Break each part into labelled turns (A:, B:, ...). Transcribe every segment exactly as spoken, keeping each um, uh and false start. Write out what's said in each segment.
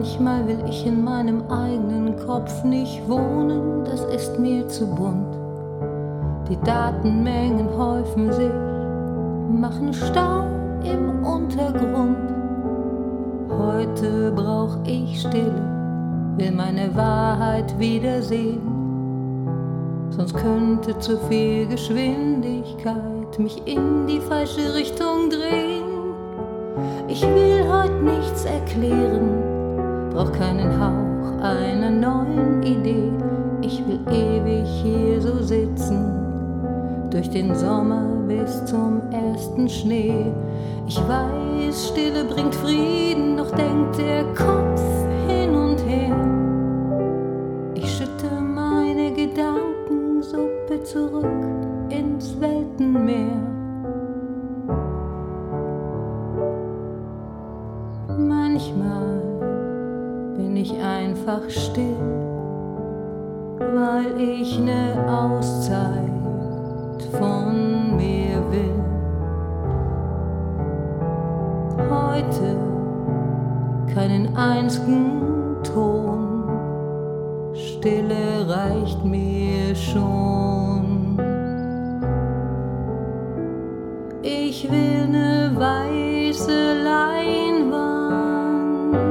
A: Manchmal will ich in meinem eigenen Kopf nicht wohnen, das ist mir zu bunt. Die Datenmengen häufen sich, machen Stau im Untergrund. Heute brauch ich Stille, will meine Wahrheit wiedersehen. Sonst könnte zu viel Geschwindigkeit mich in die falsche Richtung drehen. Ich will heute nichts erklären, brauch keinen Hauch einer neuen Idee. Ich will ewig hier so sitzen, durch den Sommer bis zum ersten Schnee. Ich weiß, Stille bringt Frieden, doch denkt der Kopf hin und her. Ich schütte meine Gedankensuppe zurück ins Weltenmeer. Manchmal bin ich einfach still, weil ich ne Auszeit von mir will. Heute keinen einzigen Ton, Stille reicht mir schon. Ich will ne weiße Leinwand,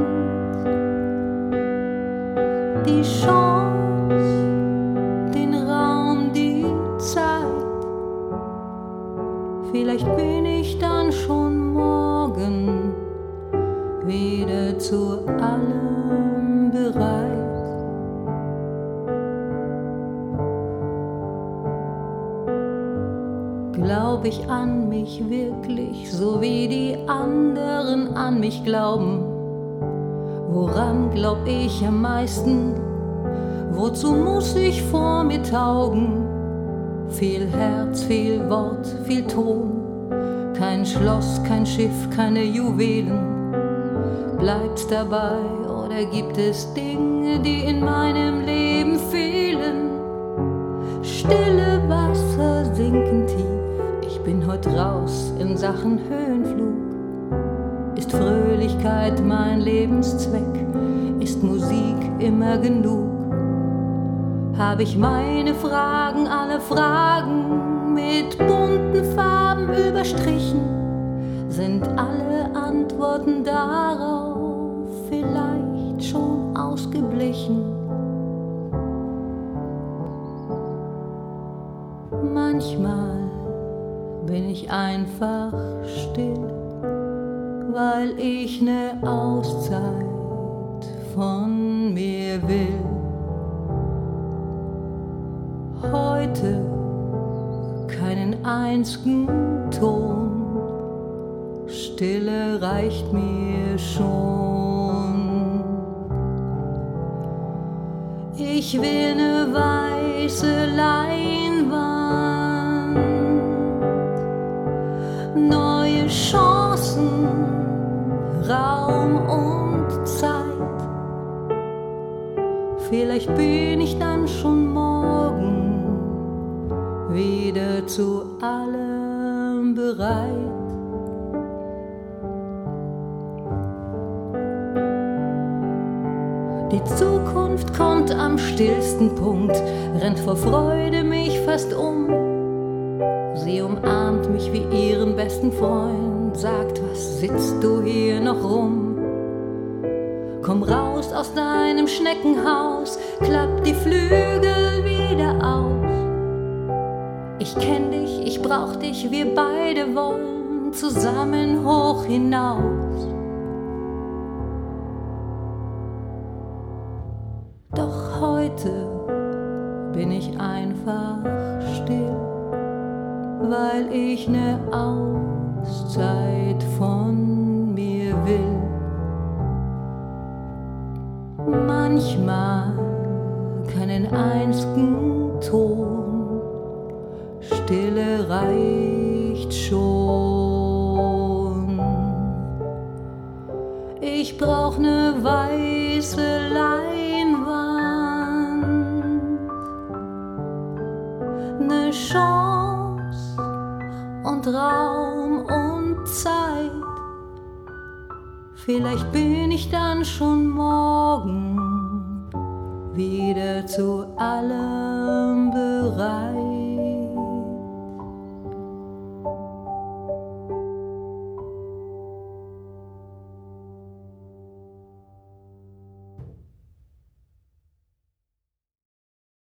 A: die Chance, den Raum, die Zeit. Vielleicht bin ich dann schon morgen wieder zu allem bereit. Glaub ich an mich wirklich, so wie die anderen an mich glauben? Woran glaub ich am meisten? Wozu muss ich vor mir taugen? Viel Herz, viel Wort, viel Ton, kein Schloss, kein Schiff, keine Juwelen. Bleibt's dabei oder gibt es Dinge, die in meinem Leben fehlen? Stille Wasser sinken tief, ich bin heut raus in Sachen Höhenflug. Ist Fröhlichkeit mein Lebenszweck? Ist Musik immer genug? Hab ich meine Fragen, alle Fragen mit bunten Farben überstrichen? Sind alle Antworten darauf vielleicht schon ausgeblichen? Manchmal bin ich einfach still, weil ich ne Auszeit von mir will. Heute keinen einzigen Ton, Stille reicht mir schon. Ich will ne weiße Leinwand, neue Chancen, Raum und Zeit. Vielleicht bin ich dann schon morgen wieder zu allem bereit. Die Zukunft kommt am stillsten Punkt, rennt vor Freude mich fast um. Sie umarmt mich wie ihren besten Freund, sagt, was sitzt du hier noch rum? Komm raus aus deinem Schneckenhaus, klapp die Flügel wieder aus. Ich kenn dich, ich brauch dich, wir beide wollen zusammen hoch hinaus. Doch heute bin ich einfach still, weil ich ne Auszeit von mir will. Manchmal keinen einzigen Ton, Stille reicht schon. Ich brauch ne weiße Leinwand, ne Chance und Raum und Zeit. Vielleicht bin ich dann schon morgen wieder zu allem bereit.